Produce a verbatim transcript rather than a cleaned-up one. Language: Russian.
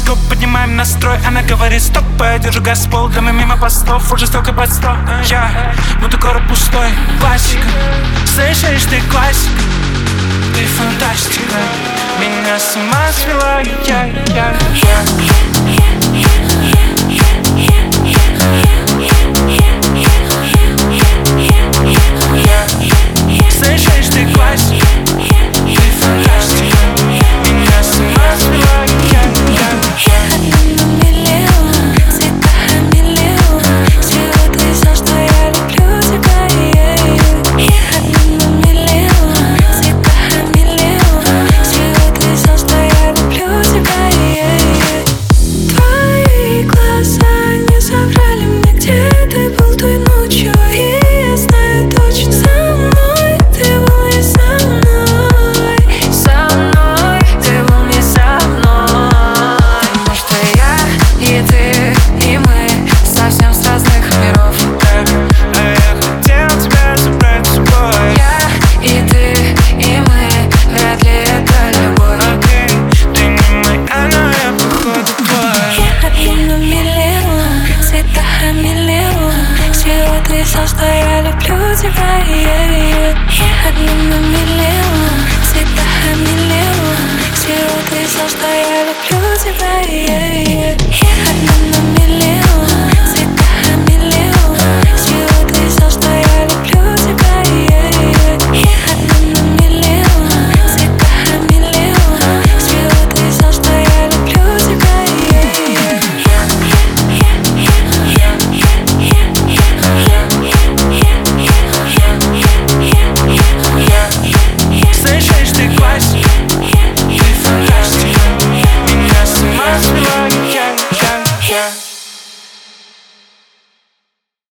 гороскоп, поднимаем настрой. Она говорит стоп, я держу газ с полками мимо постов. Уже столько под сто, я буду город пустой. Классика, слышишь ты классика? Ты фантастика, меня с ума свела. Я, я, я. Слышишь ты классика? Ты фантастика, меня с ума свела. Я, я, я. Одна на миллион, цвета хамелеон. Всего ты все, что я люблю тебя. Одна на миллион, цвета хамелеон. Всего ты все, что я люблю тебя. Твои глаза не соврали мне, где ты был той ночью. И я знаю точно, со мной ты был не со мной. Со мной ты был не со мной. Потому что я и ты, и мы совсем с разных миров. А я хотел тебя забрать с собой. Я и ты, и мы, вряд ли это любовь. Окей, ты не моя, но я походу твой. Я одна на миллион, цвета хамелеон. Всего ты все, что я люблю тебя. Я одна на миллион, цвета хамелеон. Всего ты все, что я люблю тебя.